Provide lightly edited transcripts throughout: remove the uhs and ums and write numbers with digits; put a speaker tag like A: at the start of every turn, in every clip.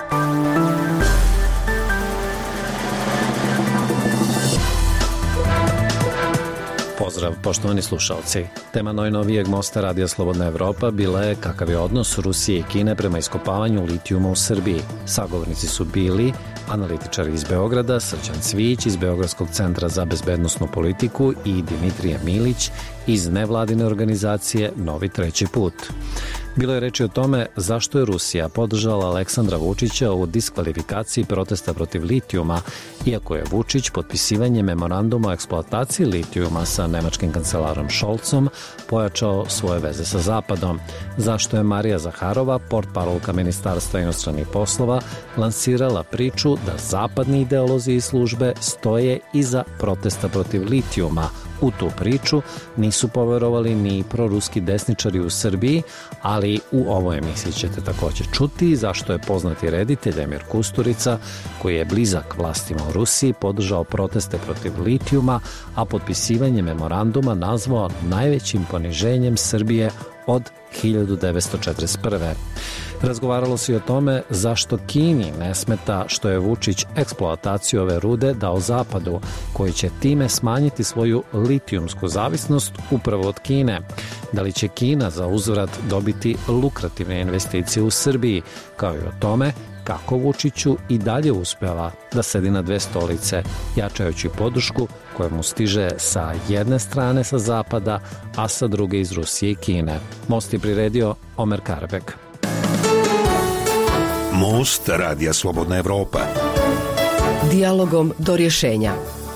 A: Pozdrav, poštovani slušalci. Tema najnovijeg mosta Radija Slobodna Evropa bila je kakav je odnos Rusije i Kine prema iskopavanju litijuma u Srbiji. Sagovornici su bili analitičari iz Beograda, Srđan Cvijić iz Beogradskog centra za bezbednosnu politiku i Dimitrije Milić iz nevladine organizacije Novi treći put. Bilo je reči o tome zašto je Rusija podržala Aleksandra Vučića u diskvalifikaciji protesta protiv litijuma, iako je Vučić potpisivanje memoranduma o eksploataciji litijuma sa nemačkim kancelarom Scholzom pojačao svoje veze sa Zapadom. Zašto je Marija Zaharova, portparolka Ministarstva inostranih poslova, lansirala priču da zapadni ideolozi i službe stoje iza protesta protiv litijuma. U tu priču nisu poverovali ni proruski desničari u Srbiji, ali u ovoj emisiji ćete također čuti zašto je poznati reditelj Emir Kusturica, koji je blizak vlastima u Rusiji, podržao proteste protiv litijuma, a potpisivanje memoranduma nazvao najvećim poniženjem Srbije od 1941. Razgovaralo se i o tome zašto Kini ne smeta što je Vučić eksploataciju ove rude dao Zapadu, koji će time smanjiti svoju litijumsku zavisnost upravo od Kine. Da li će Kina za uzvrat dobiti lukrativne investicije u Srbiji, kao i o tome kako Vučiću i dalje uspeva da sedi na dve stolice, jačajući podršku koja mu stiže sa jedne strane sa Zapada, a sa druge iz Rusije i Kine. Most je priredio Omer Karbek.
B: Most Radija Slobodna Evropa.
C: Dijalogom do rješenja.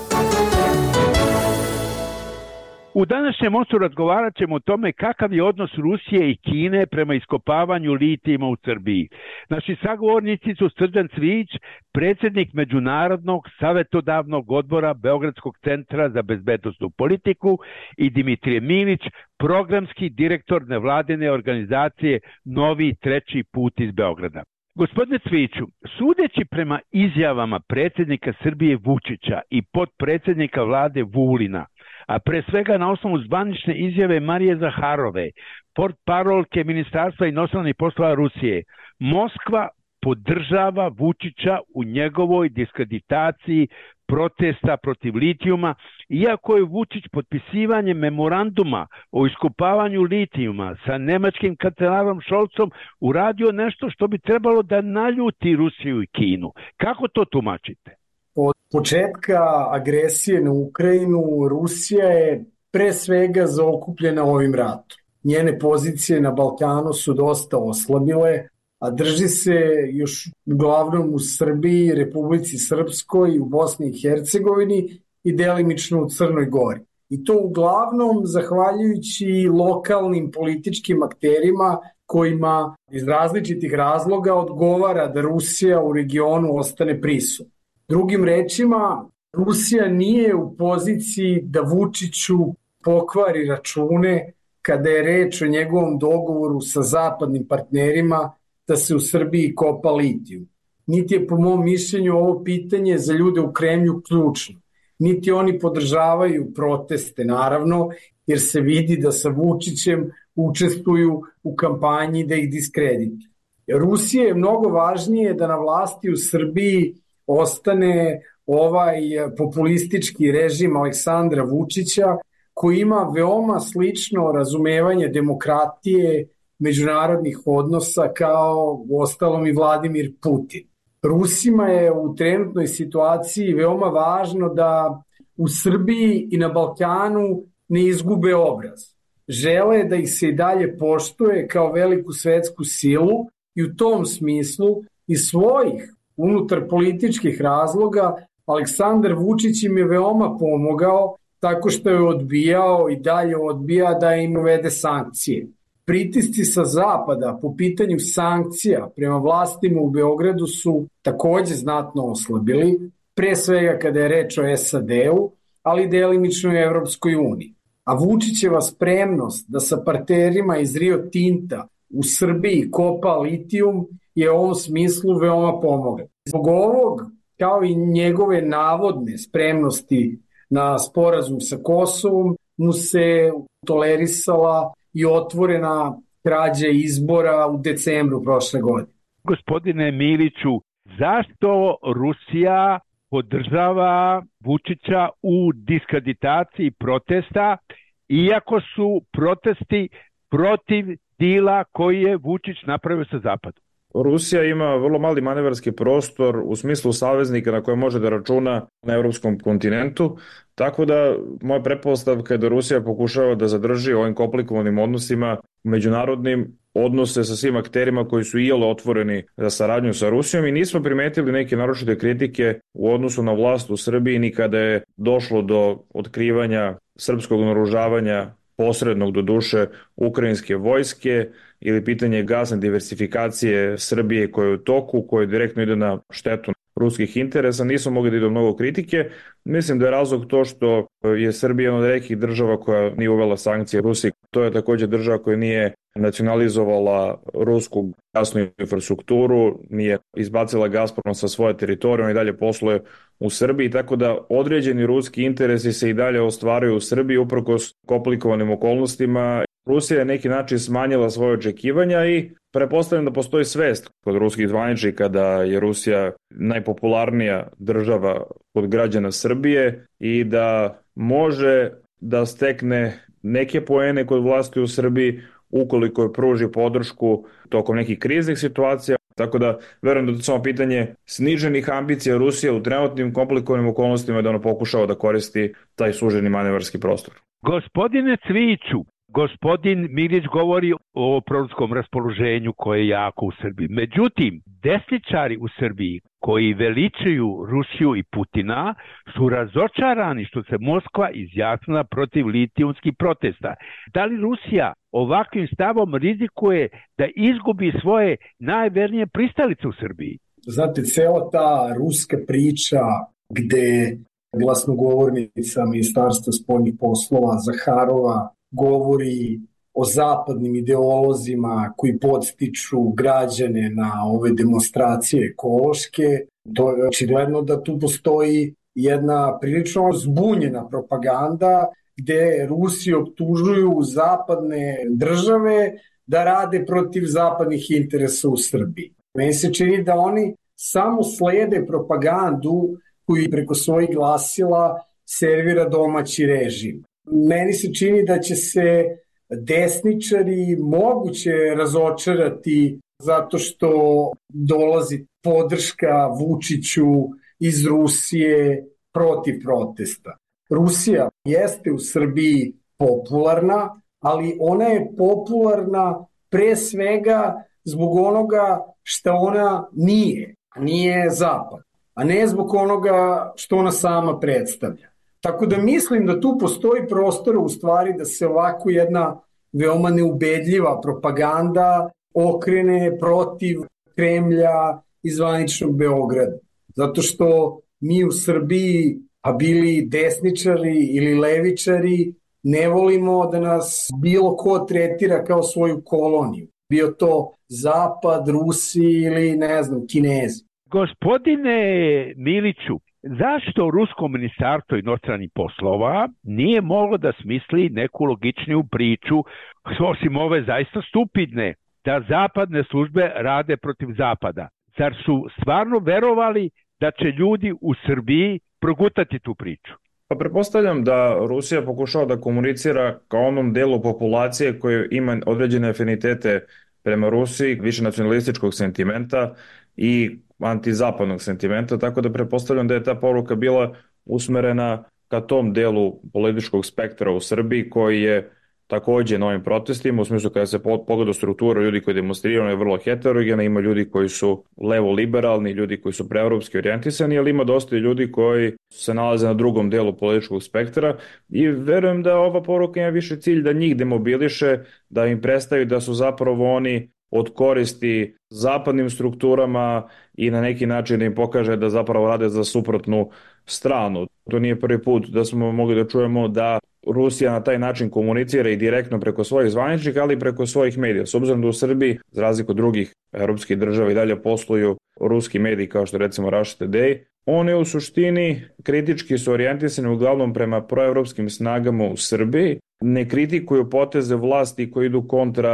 D: U današnjem mostu razgovarat ćemo o tome kakav je odnos Rusije i Kine prema iskopavanju litijuma u Srbiji. Naši sagovornici su Srđan Cvijić, predsjednik Međunarodnog savjetodavnog odbora Beogradskog centra za bezbednosnu politiku, i Dimitrije Milić, programski direktor nevladine organizacije Novi treći put iz Beograda. Gospodine Cvijiću, sudeći prema izjavama predsjednika Srbije Vučića i potpredsjednika vlade Vulina, a pre svega na osnovu zvanične izjave Marije Zaharove, portparolke Ministarstva inostranih poslova Rusije, Moskva podržava Vučića u njegovoj diskreditaciji protesta protiv litijuma, iako je Vučić potpisivanjem memoranduma o iskopavanju litijuma sa nemačkim kancelarom Scholzom uradio nešto što bi trebalo da naljuti Rusiju i Kinu. Kako to tumačite?
E: Od početka agresije na Ukrajinu Rusija je pre svega zaokupljena ovim ratom. Njene pozicije na Balkanu su dosta oslabile, a drži se još uglavnom u Srbiji, Republici Srpskoj, u Bosni i Hercegovini i delimično u Crnoj Gori. I to uglavnom zahvaljujući lokalnim političkim akterima kojima iz različitih razloga odgovara da Rusija u regionu ostane prisutna. Drugim rečima, Rusija nije u poziciji da Vučiću pokvari račune kada je reč o njegovom dogovoru sa zapadnim partnerima da se u Srbiji kopa litijum. Niti je po mom mišljenju ovo pitanje za ljude u Kremlju ključno. Niti oni podržavaju proteste, naravno, jer se vidi da sa Vučićem učestvuju u kampanji da ih diskredituju. Rusija je mnogo važnije da na vlasti u Srbiji ostane ovaj populistički režim Aleksandra Vučića, koji ima veoma slično razumevanje demokratije, međunarodnih odnosa kao uostalom i Vladimir Putin. Rusima je u trenutnoj situaciji veoma važno da u Srbiji i na Balkanu ne izgube obraz. Žele da ih se i dalje poštuje kao veliku svetsku silu i u tom smislu iz svojih unutar političkih razloga Aleksandar Vučić im je veoma pomogao tako što je odbijao i dalje odbija da im uvede sankcije. Pritisci sa zapada po pitanju sankcija prema vlastima u Beogradu su takođe znatno oslabili, pre svega kada je reč o SAD-u, ali delimično i Evropskoj uniji. A Vučićeva spremnost da sa partnerima iz Rio Tinta u Srbiji kopa litijum je u ovom smislu veoma pomogla. Zbog ovog, kao i njegove navodne spremnosti na sporazum sa Kosovom, mu se tolerisala i otvorena krađa izbora u decembru prošle godine.
D: Gospodine Miliću, zašto Rusija podržava Vučića u diskreditaciji protesta, iako su protesti protiv dila koji je Vučić napravio sa Zapadom?
F: Rusija ima vrlo mali manevarski prostor u smislu saveznika na koje može da računa na evropskom kontinentu, tako da moja pretpostavka je da Rusija pokušava da zadrži ovim komplikovanim odnosima međunarodnim odnose sa svim akterima koji su iole otvoreni za saradnju sa Rusijom i nismo primetili neke naročite kritike u odnosu na vlast u Srbiji ni kada je došlo do otkrivanja srpskog naoružavanja posrednog do duše ukrajinske vojske ili pitanje gasne diversifikacije Srbije koje je u toku, koje direktno ide na štetu ruskih interesa, nismo mogli da idu mnogo kritike. Mislim da je razlog to što je Srbija jedna od retkih država koja nije uvela sankcije Rusiji. To je takođe država koja nije nacionalizovala rusku gasnu infrastrukturu, nije izbacila Gazprom sa svoje teritorije, on i dalje posluje u Srbiji, tako da određeni ruski interesi se i dalje ostvaraju u Srbiji uprkos komplikovanim okolnostima. Rusija je neki način smanjila svoje očekivanja i pretpostavljam da postoji svest kod ruskih zvaničnika da je Rusija najpopularnija država kod građana Srbije i da može da stekne neke poene kod vlasti u Srbiji ukoliko je pruži podršku tokom nekih kriznih situacija. Tako da verujem da je to samo pitanje sniženih ambicija Rusije u trenutnim komplikovanim okolnostima da ona pokušava da koristi taj suženi manevarski prostor.
D: Gospodine Cviću, gospodin Milić govori o proruskom raspoloženju koje je jako u Srbiji. Međutim, desničari u Srbiji koji veličaju Rusiju i Putina su razočarani što se Moskva izjasnila protiv litijumskih protesta. Da li Rusija ovakvim stavom rizikuje da izgubi svoje najvernije pristalice u Srbiji?
E: Znate, cela ta ruska priča gde glasnogovornica Ministarstva spoljnih poslova Zaharova govori o zapadnim ideolozima koji podstiču građane na ove demonstracije ekološke, to je očigledno da tu postoji jedna prilično zbunjena propaganda gde Rusi optužuju zapadne države da rade protiv zapadnih interesa u Srbiji. Meni se čini da oni samo slede propagandu koju preko svojih glasila servira domaći režim. Meni se čini da će se desničari moguće razočarati zato što dolazi podrška Vučiću iz Rusije protiv protesta. Rusija jeste u Srbiji popularna, ali ona je popularna pre svega zbog onoga što ona nije, a nije Zapad, a ne zbog onoga što ona sama predstavlja. Tako da mislim da tu postoji prostor u stvari da se ovako jedna veoma neubedljiva propaganda okrene protiv Kremlja i zvaničnog Beograda. Zato što mi u Srbiji, a bili desničari ili levičari, ne volimo da nas bilo ko tretira kao svoju koloniju. Bio to Zapad, Rusi ili ne znam, Kinezi.
D: Gospodine Miliću, zašto Rusko ministarstvo inostranih poslova nije moglo da smisli neku logičniju priču, osim ove zaista stupidne, da zapadne službe rade protiv Zapada? Zar su stvarno verovali da će ljudi u Srbiji progutati tu priču?
F: Pa pretpostavljam da Rusija pokušava da komunicira kao onom delu populacije koji ima određene afinitete prema Rusiji, više nacionalističkog sentimenta i antizapadnog sentimenta, tako da pretpostavljam da je ta poruka bila usmerena ka tom delu političkog spektra u Srbiji koji je takođe na ovim protestima, u smislu kada se pogleda struktura ljudi koji demonstriraju, je vrlo heterogena, ima ljudi koji su levo-liberalni, ljudi koji su preevropski orijentisani, ali ima dosta ljudi koji se nalaze na drugom delu političkog spektra i verujem da ova poruka ima više cilj da njih demobiliše, da im predstavi da su zapravo oni od koristi zapadnim strukturama i na neki način da im pokaže da zapravo rade za suprotnu stranu. To nije prvi put da smo mogli da čujemo da Rusija na taj način komunicira i direktno preko svojih zvaničnika, ali i preko svojih medija. S obzirom da u Srbiji, za razliku od drugih evropskih država, i dalje posluju ruski mediji kao što recimo Russia Today, oni u suštini kritički su orijentisani uglavnom prema proevropskim snagama u Srbiji, ne kritikuju poteze vlasti koji idu kontra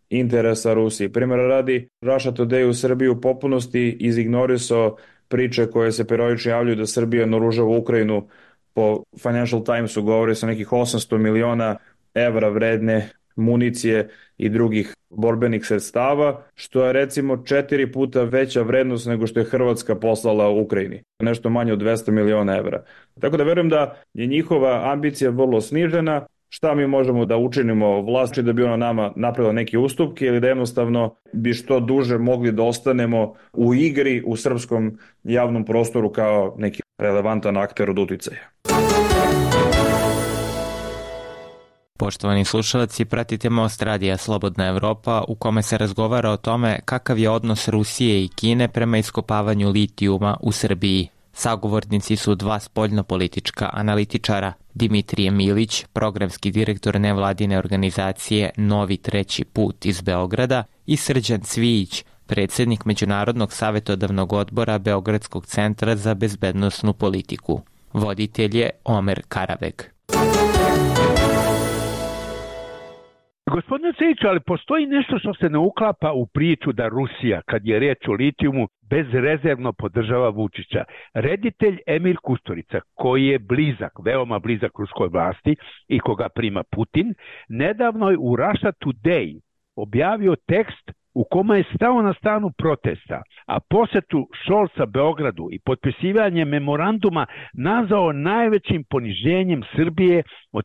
F: interesa Rusiji. Primjera radi, Russia Today u Srbiji u potpunosti izignorisao priče koje se periodično javljaju da Srbija naoružava Ukrajinu. Po Financial Timesu govori se o nekih 800 miliona evra vredne municije i drugih borbenih sredstava, što je recimo 4 puta veća vrednost nego što je Hrvatska poslala u Ukrajini. Nešto manje od 200 miliona evra. Tako da verujem da je njihova ambicija vrlo snižena. Šta mi možemo da učinimo vlasti da bi ona nama napravila neke ustupke ili da jednostavno bi što duže mogli da ostanemo u igri u srpskom javnom prostoru kao neki relevantan akter od uticaja.
G: Poštovani slušalci, pratite Most radija Slobodna Evropa u kome se razgovara o tome kakav je odnos Rusije i Kine prema iskopavanju litijuma u Srbiji. Sagovornici su dva spoljnopolitička analitičara, Dimitrije Milić, programski direktor nevladine organizacije Novi treći put iz Beograda i Srđan Cvijić, predsednik Međunarodnog savjetodavnog odbora Beogradskog centra za bezbednosnu politiku. Voditelj je Omer Karabeg.
D: Gospodine Cvijiću, ali postoji nešto što se ne uklapa u priču da Rusija, kad je reč o litijumu, bezrezervno podržava Vučića. Reditelj Emir Kusturica, koji je blizak, veoma blizak ruskoj vlasti i koga prima Putin, nedavno je u Russia Today objavio tekst u kome je stao na stranu protesta, a posetu Šolca Beogradu i potpisivanje memoranduma nazvao najvećim poniženjem Srbije od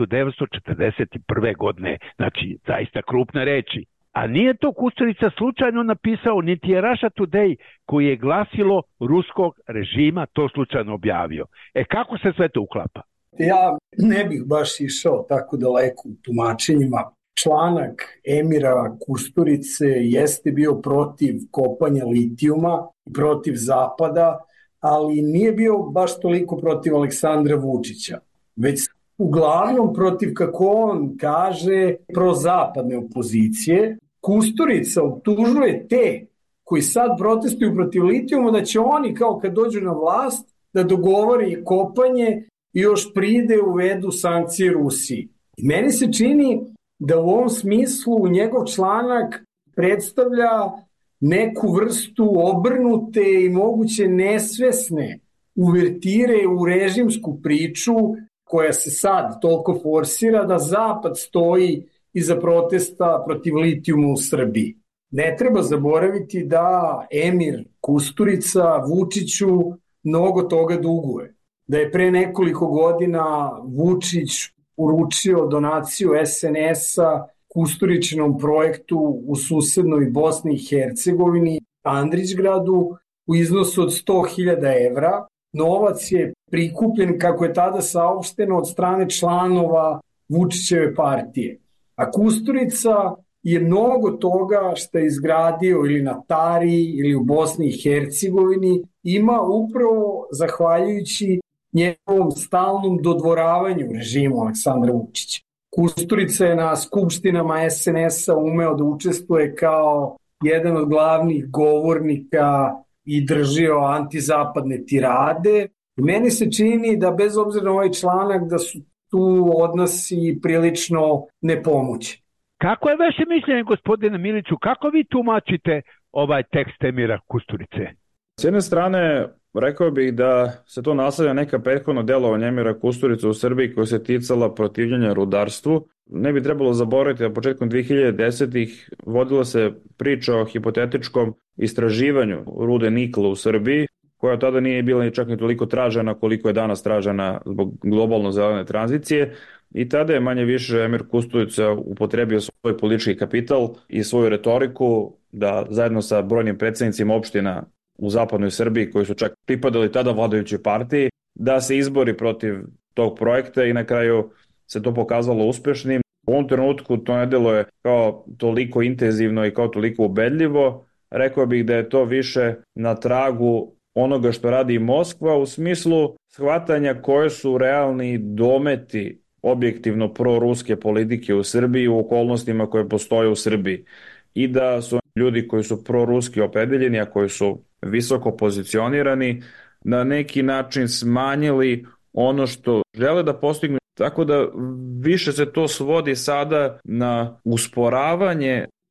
D: 1941. godine. Znači, zaista krupne reči. A nije to Kusturica slučajno napisao, niti je Russia Today, koji je glasilo ruskog režima, to slučajno objavio. Kako se sve to uklapa?
E: Ja ne bih baš išao tako daleko u tumačenjima. Članak Emira Kusturice jeste bio protiv kopanja litijuma, protiv Zapada, ali nije bio baš toliko protiv Aleksandra Vučića, već uglavnom protiv, kako on kaže, prozapadne opozicije. Kusturica optužuje te koji sad protestuju protiv litijuma da će oni, kao kad dođu na vlast, da dogovore kopanje i još pride uvedu sankcije Rusiji. I meni se čini da u ovom smislu njegov članak predstavlja neku vrstu obrnute i moguće nesvesne uvertire u režimsku priču koja se sad toliko forsira da Zapad stoji iza protesta protiv litijuma u Srbiji. Ne treba zaboraviti da Emir Kusturica Vučiću mnogo toga duguje. Da je pre nekoliko godina Vučić uručio donaciju SNS-a Kusturičinom projektu u susednoj Bosni i Hercegovini, Andrićgradu, u iznosu od 100.000 evra. Novac je prikupljen, kako je tada saopšteno, od strane članova Vučićeve partije. A Kusturica je mnogo toga što je izgradio ili na Tari ili u Bosni i Hercegovini ima upravo zahvaljujući njegovom stalnom dodvoravanju režimu Aleksandra Vučića. Kusturica je na skupštinama SNS-a umeo da učestvuje kao jedan od glavnih govornika i držio antizapadne tirade. Meni se čini da bez obzira na ovaj članak da su tu odnosi prilično nepomoći.
D: Kako je vaše mišljenje, gospodine Miliću, kako vi tumačite ovaj tekst Emira Kusturice?
F: S jedne strane, rekao bih da se to nastavlja neka prethodno delovanje Emira Kusturice u Srbiji koja se ticala protivljenja rudarstvu. Ne bi trebalo zaboraviti da početkom 2010-ih vodila se priča o hipotetičkom istraživanju rude nikla u Srbiji, koja tada nije bila ni čak ni toliko tražena koliko je danas tražena zbog globalno zelene tranzicije. I tada je manje više Emir Kusturica upotrebio svoj politički kapital i svoju retoriku da zajedno sa brojnim predsednicima opština u zapadnoj Srbiji koji su čak pripadali tada vladajućoj partiji, da se izbori protiv tog projekta i na kraju se to pokazalo uspešnim. U ovom trenutku to ne deluje kao toliko intenzivno i kao toliko ubedljivo. Rekao bih da je to više na tragu onoga što radi Moskva u smislu shvatanja koje su realni dometi objektivno proruske politike u Srbiji u okolnostima koje postoje u Srbiji. I da su ljudi koji su proruski opredeljeni, a koji su visoko pozicionirani, na neki način smanjili ono što žele da postignu. Tako da više se to svodi sada na usporavanje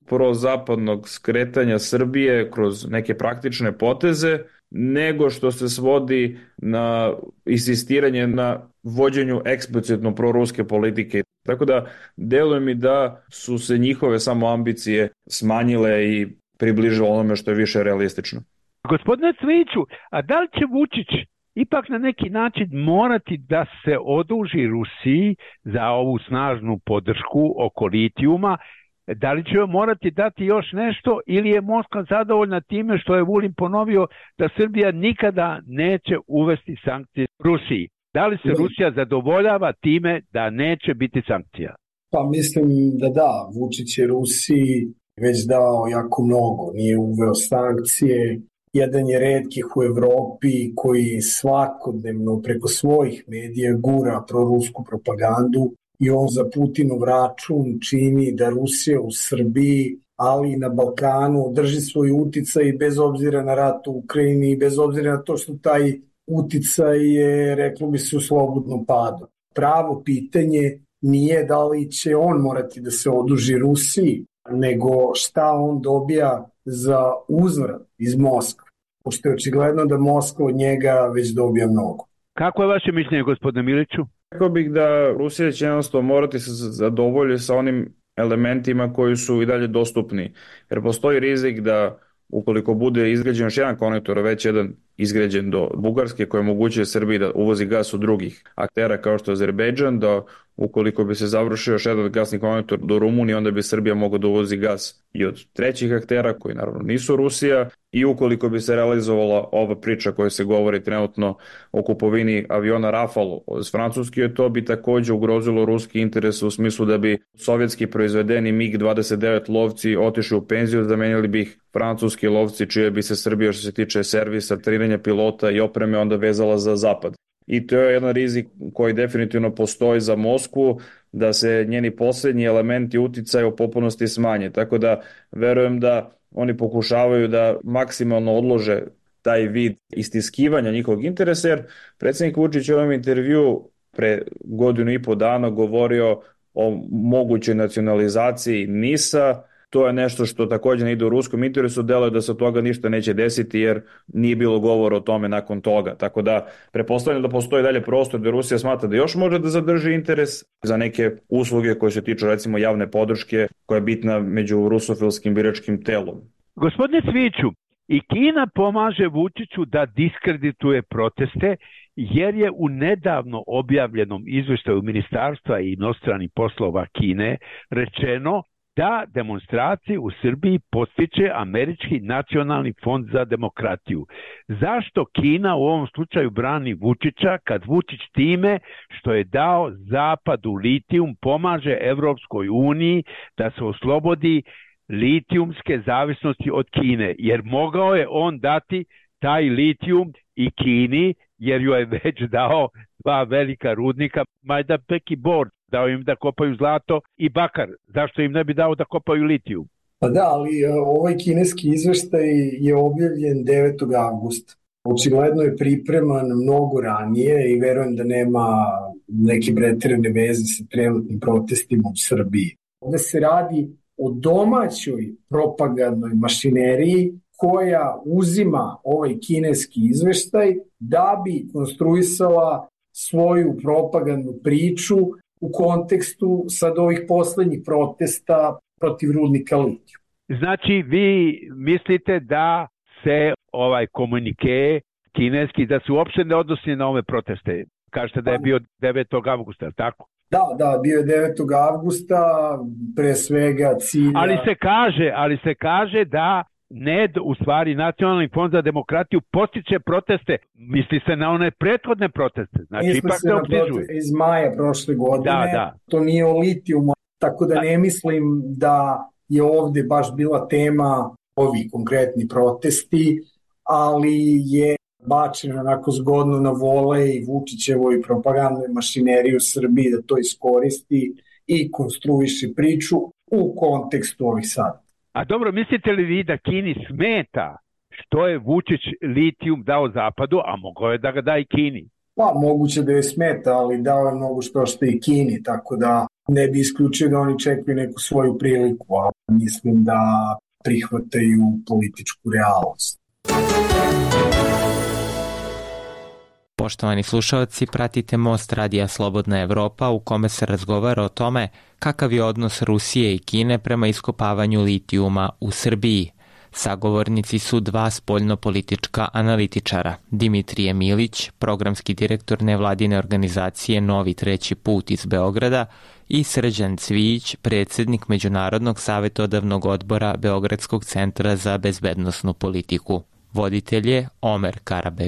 F: prozapadnog skretanja Srbije kroz neke praktične poteze, nego što se svodi na insistiranje na vođenju eksplicitno proruske politike. Tako da deluje mi da su se njihove samo ambicije smanjile i približile onome što je više realistično.
D: Gospodine Cviću, a da li će Vučić ipak na neki način morati da se oduži Rusiji za ovu snažnu podršku oko litijuma? Da li će morati dati još nešto ili je Moskva zadovoljna time što je Vulin ponovio da Srbija nikada neće uvesti sankcije Rusiji? Da li se Rusija zadovoljava time da neće biti sankcija?
E: Pa mislim da, Vučić je Rusiji već dao jako mnogo, nije uveo sankcije. Jedan je retkih u Evropi koji svakodnevno preko svojih medija gura prorusku propagandu i on za Putinov račun čini da Rusija u Srbiji, ali i na Balkanu drži svoj uticaj bez obzira na rat u Ukrajini i bez obzira na to što taj uticaj je, reklo bi se, u slobodnom padu. Pravo pitanje nije da li će on morati da se oduži Rusiji, nego šta on dobija za uzvrat iz Moskve, pošto je očigledno da Moskva od njega već dobija mnogo.
D: Kako je vaše mišljenje, gospodine Miliću?
F: Rekao bih da Rusija će jednostavno morati se zadovoljiti sa onim elementima koji su i dalje dostupni, jer postoji rizik da ukoliko bude izgrađen još jedan konektor, već jedan izgrađen do Bugarske, koji omogućuje Srbiji da uvozi gas od drugih aktera kao što je Azerbejdžan, da ukoliko bi se završio još jedan gasni konektor do Rumunije, onda bi Srbija mogla da uvozi gas i od trećih aktera, koji naravno nisu Rusija, i ukoliko bi se realizovala ova priča koja se govori trenutno o kupovini aviona Rafale iz Francuske, to bi takođe ugrozilo ruski interes u smislu da bi sovjetski proizvedeni MiG-29 lovci otišli u penziju, zamenili bi ih francuski lovci, čije bi se Srbija što se tiče servisa, treniranja pilota i opreme onda vezala za zapad. I to je jedan rizik koji definitivno postoji za Moskvu, da se njeni poslednji elementi uticaja u potpunosti smanje. Tako da verujem da oni pokušavaju da maksimalno odlože taj vid istiskivanja njihovog interesa, jer predsjednik Vučić u ovom intervju pre 1.5 dana govorio o mogućoj nacionalizaciji NIS-a. To je nešto što takođe ne ide u ruskom interesu, deluje da se od toga ništa neće desiti jer nije bilo govora o tome nakon toga. Tako da pretpostavljam da postoji dalje prostor da Rusija smatra da još može da zadrži interes za neke usluge koje se tiču recimo javne podrške koja je bitna među rusofilskim biračkim telom.
D: Gospodine Cviću, i Kina pomaže Vučiću da diskredituje proteste jer je u nedavno objavljenom izveštaju Ministarstva inostranih poslova Kine rečeno da demonstracije u Srbiji podstiče Američki nacionalni fond za demokratiju. Zašto Kina u ovom slučaju brani Vučića kad Vučić time što je dao Zapadu litijum pomaže Evropskoj uniji da se oslobodi litijumske zavisnosti od Kine? Jer mogao je on dati taj litijum i Kini, jer joj je već dao 2 velika rudnika, Majdanpek i Bor. Dao im da kopaju zlato i bakar. Zašto im ne bi dao da kopaju litijum?
E: Pa da, ali ovaj kineski izveštaj je objavljen 9. avgusta. Očigledno je pripreman mnogo ranije i verujem da nema neke preterane veze sa trenutnim protestima u Srbiji. Ovde se radi o domaćoj propagandnoj mašineriji koja uzima ovaj kineski izveštaj da bi konstruisala svoju propagandnu priču u kontekstu sad ovih poslednjih protesta protiv rudnika litijuma.
D: Znači, vi mislite da se ovaj komunike kineski, da se uopšte ne odnosi na ove proteste? Kažete da je bio 9. avgusta, tako?
E: Da, bio je 9. avgusta, pre svega cilja...
D: Ali se kaže da NED, u stvari Nacionalni fond za demokratiju, postiče proteste. Misli se na one prethodne proteste. Znači,
E: misli
D: ipak
E: se na proteste iz maja prošle godine.
D: Da.
E: To nije o litijumu, tako da ne mislim da je ovde baš bila tema ovi konkretni protesti, ali je bačeno onako zgodno na vole i Vučićevoj propagandnoj mašineriji u Srbiji da to iskoristi i konstruiše priču u kontekstu ovih sada.
D: A dobro, mislite li vi da Kini smeta što je Vučić litijum dao Zapadu, a mogao je da ga da i Kini?
E: Pa, moguće da je smeta, ali dao je mnogo što i Kini, tako da ne bi isključio da oni čekaju neku svoju priliku. A mislim da prihvataju političku realnost.
G: Poštovani slušalci, pratite Most Radija Slobodna Evropa u kome se razgovara o tome kakav je odnos Rusije i Kine prema iskopavanju litijuma u Srbiji. Sagovornici su dva spoljnopolitička analitičara, Dimitrije Milić, programski direktor nevladine organizacije Novi treći put iz Beograda i Srđan Cvijić, predsjednik Međunarodnog savjetodavnog odbora Beogradskog centra za bezbednosnu politiku. Voditelj je Omer Karabeg.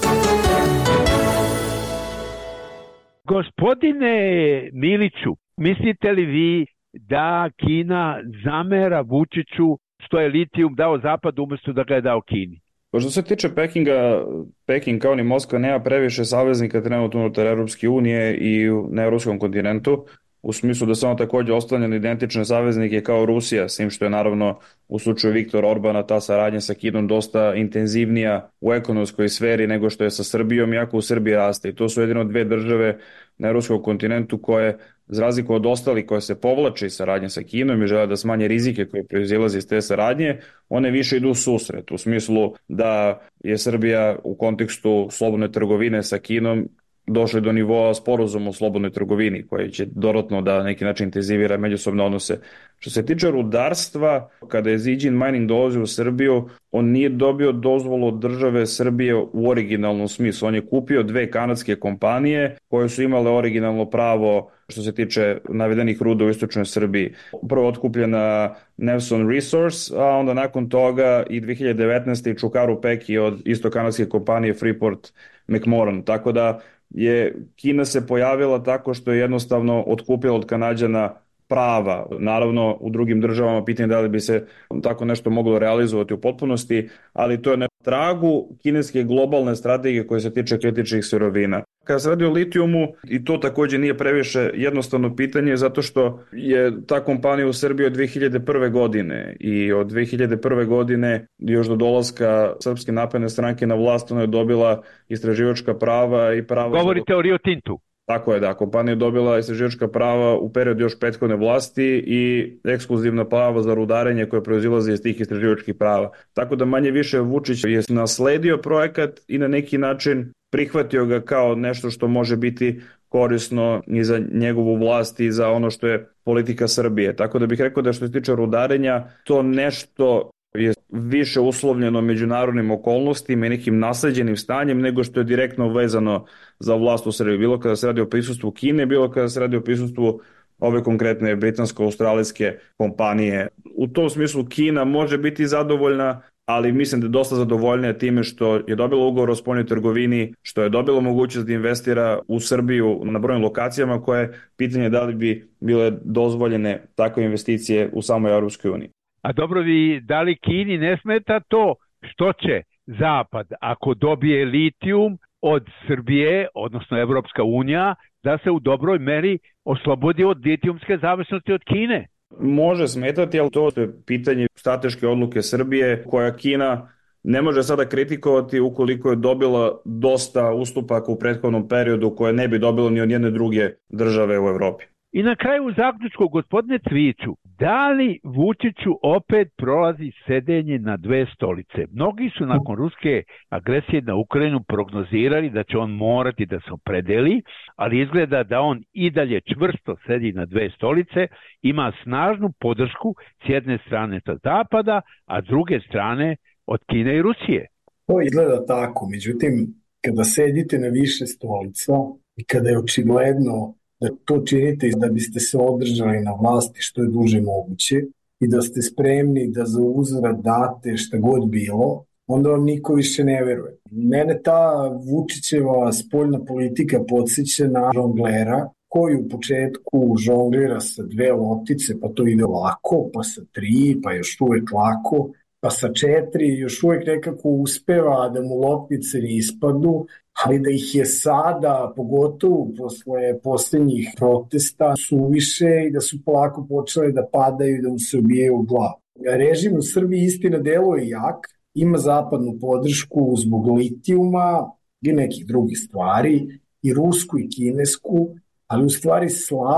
D: Gospodine Miliću, mislite li vi da Kina zamera Vučiću što je litijum dao Zapadu umjesto da ga je dao Kini?
F: Što se tiče Pekinga, Peking kao ni Moskva nema previše saveznika trenutno unutar Europske unije i na europskom kontinentu, u smislu da se ono takođe oslanja identične saveznike kao Rusija, s tim što je naravno u slučaju Viktora Orbana ta saradnja sa Kinom dosta intenzivnija u ekonomskoj sferi nego što je sa Srbijom, iako u Srbiji raste. I to su jedino dve države na europskom kontinentu koje, za razliku od ostalih koje se povlače iz saradnje sa Kinom i žele da smanje rizike koje proizilaze iz te saradnje, one više idu u susret, u smislu da je Srbija u kontekstu slobodne trgovine sa Kinom došli do nivoa sporazuma o slobodnoj trgovini, koji će dodatno da na neki način intenzivira međusobne odnose. Što se tiče rudarstva, kada je Zijin Mining dolazio u Srbiju, on nije dobio dozvolu od države Srbije u originalnom smislu. On je kupio dve kanadske kompanije koje su imale originalno pravo što se tiče navedenih ruda u istočnoj Srbiji. Prvo otkupljena Nevson Resource, a onda nakon toga i 2019. i Čukaru Peki od isto kanadske kompanije Freeport McMoran. Tako da je Kina se pojavila tako što je jednostavno otkupila od Kanađana prava. Naravno, u drugim državama pitanje da li bi se tako nešto moglo realizovati u potpunosti, ali to je na tragu kineske globalne strategije koje se tiče kritičnih sirovina. Kada se radi o litijumu, i to takođe nije previše jednostavno pitanje, zato što je ta kompanija u Srbiji od 2001. godine i od 2001. godine još do dolaska Srpske napredne stranke na vlast ona je dobila istraživačka prava i prava...
D: Govorite o Rio Tintu.
F: Tako je, da, kompanija je dobila istraživačka prava u periodu još prethodne vlasti i ekskluzivna prava za rudarenje koje proizilaze iz tih istraživačkih prava. Tako da manje više Vučić je nasledio projekat i na neki način prihvatio ga kao nešto što može biti korisno i za njegovu vlast i za ono što je politika Srbije. Tako da bih rekao da što se tiče rudarenja, to nešto je više uslovljeno međunarodnim okolnostima i nekim nasleđenim stanjem nego što je direktno vezano za vlast u Srbiji. Bilo kada se radi o prisustvu Kine, bilo kada se radi o prisustvu ove konkretne britansko-australijske kompanije. U tom smislu Kina može biti zadovoljna, ali mislim da je dosta zadovoljnija time što je dobila ugovor o spoljnoj trgovini, što je dobila mogućnost da investira u Srbiju na brojnim lokacijama koje pitanje da li bi bile dozvoljene takve investicije u samoj Europskoj uniji.
D: A dobro, da li Kini ne smeta to što će Zapad, ako dobije litijum od Srbije, odnosno Evropska unija, da se u dobroj meri oslobodi od litijumske zavisnosti od Kine?
F: Može smetati, ali to je pitanje strateške odluke Srbije koja Kina ne može sada kritikovati ukoliko je dobila dosta ustupaka u prethodnom periodu koje ne bi dobilo ni od jedne druge države u Evropi.
D: I na kraju u zaključku, gospodine Cviću, da li Vučiću opet prolazi sedenje na dve stolice? Mnogi su nakon ruske agresije na Ukrajinu prognozirali da će on morati da se opredeli, ali izgleda da on i dalje čvrsto sedi na dve stolice, ima snažnu podršku s jedne strane sa Zapada, a s druge strane od Kine i Rusije.
E: To izgleda tako, međutim, kada sedite na više stolica i kada je očigledno da to činite da biste se održali na vlasti što je duže moguće i da ste spremni da za uzvrat date šta god bilo, onda vam niko više ne veruje. Mene ta Vučićeva spoljna politika podsjeća na žonglera koji u početku žonglira sa dve loptice, pa to ide lako, pa sa 3, pa još uvek lako, pa sa 4 još uvek nekako uspeva da mu loptice ne ispadnu, ali da ih je sada, pogotovo posle posljednjih protesta, suviše i da su polako počele da padaju i da mu se ubijaju u glavu. Režim u Srbiji istina deluje jak, ima zapadnu podršku zbog litijuma i nekih drugih stvari, i rusku i kinesku, ali u stvari slab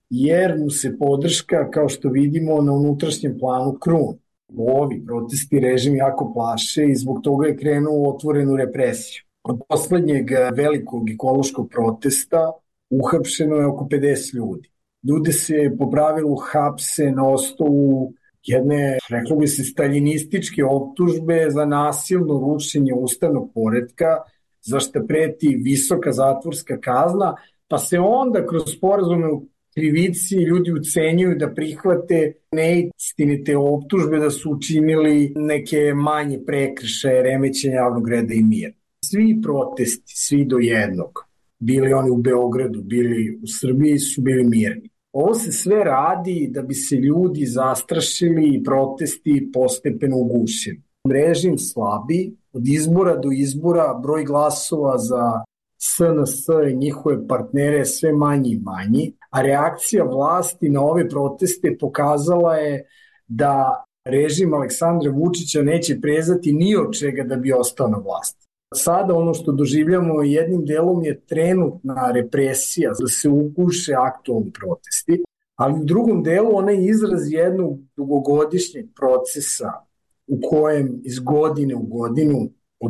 E: jer mu se podrška, kao što vidimo, na unutrašnjem planu kruni. Ovi protesti režim jako plaše i zbog toga je krenuo u otvorenu represiju. Od poslednjeg velikog ekološkog protesta uhapšeno je oko 50 ljudi. Ljude se po pravilu hapse na osnovu jedne, reklo bi se, staljinističke optužbe za nasilno rušenje ustavnog poretka, za što preti visoka zatvorska kazna, pa se onda kroz sporazume u krivici ljudi ucenjuju da prihvate neistinite optužbe da su učinili neke manje prekršaje, remećenja javnog reda i mira. Svi protesti, svi do jednog, bili oni u Beogradu, bili u Srbiji, su bili mirni. Ovo se sve radi da bi se ljudi zastrašili i protesti postepeno ugušili. Režim slabi, od izbora do izbora broj glasova za SNS i njihove partnere je sve manji i manji, a reakcija vlasti na ove proteste pokazala je da režim Aleksandra Vučića neće prezati ni od čega da bi ostao na vlasti. Sada ono što doživljamo jednim delom je trenutna represija da se uguše aktualni protesti, ali u drugom delu ona je izraz jednog dugogodišnjeg procesa u kojem iz godine u godinu od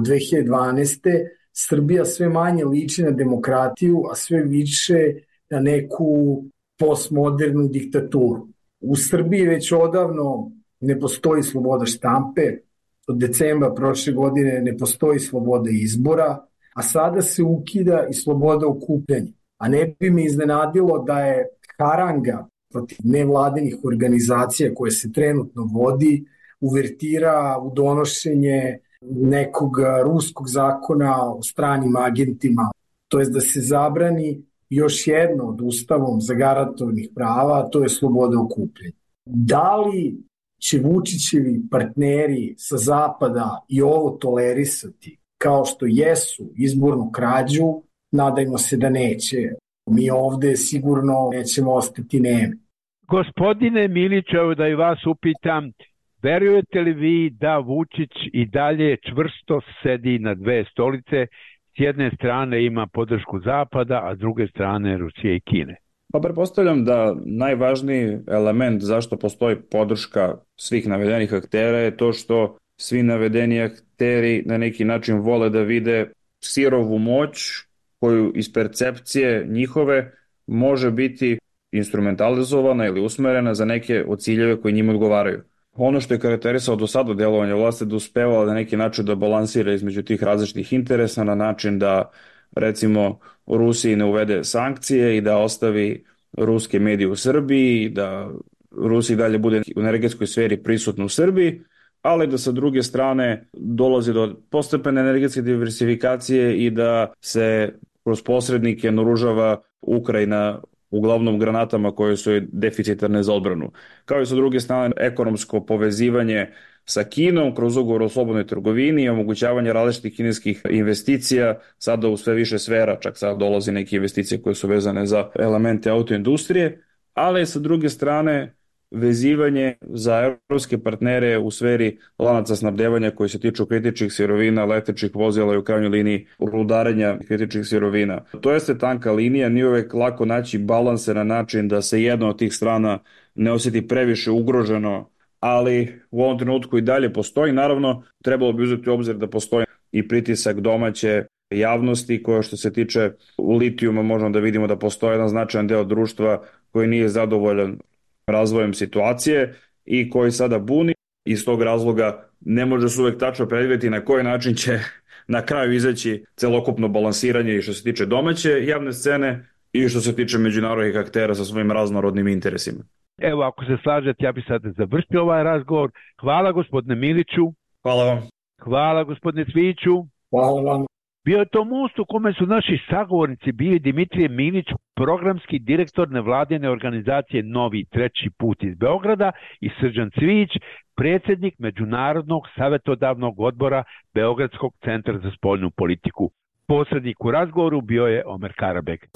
E: 2012. Srbija sve manje liči na demokratiju, a sve više na neku postmodernu diktaturu. U Srbiji već odavno ne postoji sloboda štampe, od decembra prošle godine ne postoji sloboda izbora, a sada se ukida i sloboda okupljanja. A ne bi me iznenadilo da je haranga protiv nevladinih organizacija koje se trenutno vodi uvertira u donošenje nekog ruskog zakona o stranim agentima, to jest da se zabrani još jedno od ustavom zagarantovnih prava, a to je sloboda okupljanja. Da li će Vučićevi partneri sa zapada i ovo tolerisati kao što jesu izbornu krađu? Nadajmo se da neće. Mi ovde sigurno nećemo ostati nemi.
D: Gospodine Miliću, da i vas upitam, verujete li vi da Vučić i dalje čvrsto sedi na dve stolice, s jedne strane ima podršku Zapada, a s druge strane Rusije i Kine?
F: Pa pretpostavljam da najvažniji element zašto postoji podrška svih navedenih aktera je to što svi navedeni akteri na neki način vole da vide sirovu moć koju iz percepcije njihove može biti instrumentalizovana ili usmerena za neke od ciljeve koji njima odgovaraju. Ono što je karakterisao do sada delovanje vlasti da uspevala na neki način da balansira između tih različitih interesa na način da recimo Rusiji ne uvede sankcije i da ostavi ruske medije u Srbiji, da Rusiji dalje bude u energetskoj sferi prisutna u Srbiji, ali da sa druge strane dolazi do postepene energetske diversifikacije i da se kroz posrednike naoružava Ukrajina uglavnom granatama koje su deficitarne za odbranu. Kao i sa druge strane ekonomsko povezivanje sa Kinom kroz ugovor o slobodnoj trgovini i omogućavanje različitih kineskih investicija sada u sve više sfera, čak sad dolazi neke investicije koje su vezane za elemente autoindustrije, ali sa druge strane vezivanje za evropske partnere u sferi lanaca snabdevanja koji se tiču kritičnih sirovina, električnih vozila i u krajnjoj liniji rudarenja kritičnih sirovina. To jeste tanka linija, nije uvek lako naći balanse na način da se jedna od tih strana ne osjeti previše ugroženo, ali u ovom trenutku i dalje postoji. Naravno, trebalo bi uzeti u obzir da postoji i pritisak domaće javnosti koja što se tiče litijuma možemo da vidimo da postoji jedan značajan deo društva koji nije zadovoljan razvojem situacije i koji sada buni. Iz tog razloga ne može se uvek tačno predvideti na koji način će na kraju izaći celokupno balansiranje i što se tiče domaće javne scene i što se tiče međunarodnih aktera sa svojim raznorodnim interesima.
D: Evo, ako se slažete, ja bih sad završio ovaj razgovor. Hvala gospodine Miliću.
F: Hvala vam.
D: Hvala gospodine Cvijiću.
E: Hvala vam.
D: Bio je to most u kome su naši sagovornici bili Dimitrije Milić, programski direktor nevladine organizacije Novi treći put iz Beograda, i Srđan Cvijić, predsjednik Međunarodnog savjetodavnog odbora Beogradskog centra za spoljnu politiku. Posrednik u razgovoru bio je Omer Karabek.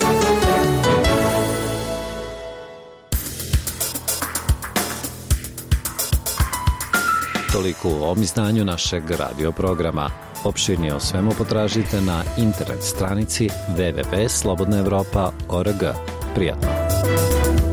A: Toliko u ovom izdanju našeg radioprograma. Opširnije o svemu potražite na internet stranici www.slobodnaevropa.org. Prijatno!